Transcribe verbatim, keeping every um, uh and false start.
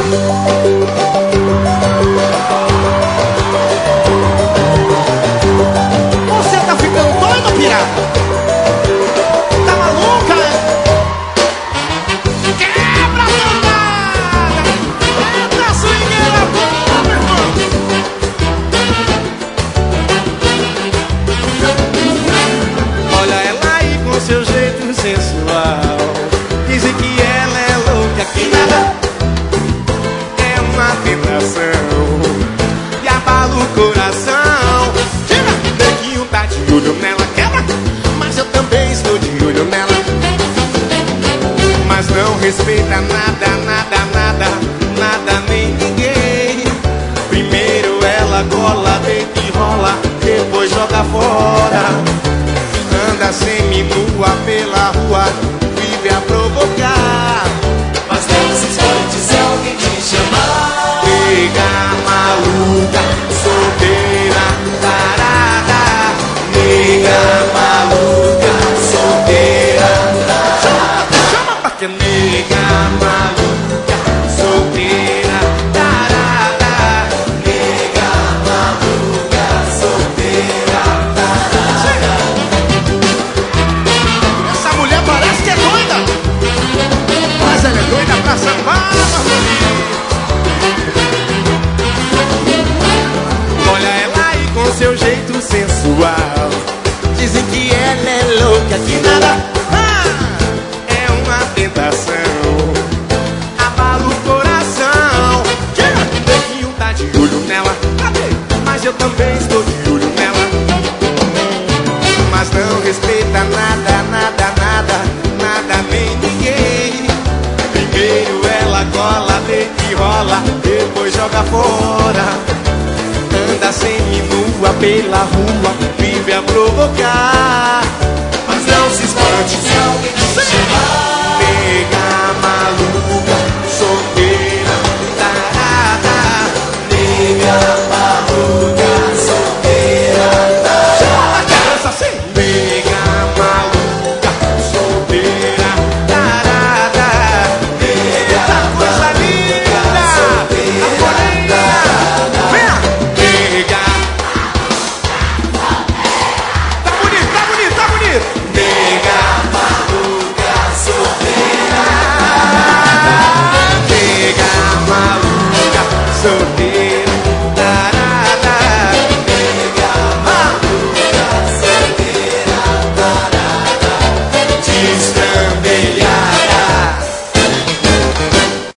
Você tá ficando doido, pirata? Tá maluca, é? Quebra a bancada! Entra a swingueira boa, meu irmão! Olha ela aí com seu jeito sensual. Dizem que ela é louca, que nada é uma tentação e abala o coração. Tira! Neguinho tá de olho nela, quebra! Mas eu também estou de olho nela. Mas não respeita nada, nada, nada, nada nem ninguém. Primeiro ela cola, deita e rola, depois joga fora. Anda semi-nua pela rua, vive a provocar. Mas não se esconde se alguém te chamar. Nega maluca, solteira, tarada. Nega maluca, solteira, tarada. Chama pra que nega maluca, solteira, tarada. Nega maluca, solteira, tarada. Essa mulher parece que é doida! Mas ela é doida pra sambar, Marlene! Olha ela aí com seu jeito sensual. Dizem que ela é louca, que nada ah, é uma tentação. Abala o coração. Neguinho tá de olho nela. Cadê? Mas eu também estou de olho nela. Mas não respeita nada, nada, nada, nada nem ninguém. Primeiro ela cola, deita e rola, depois joga fora. Anda semi-nua pela rua, vive a provocar.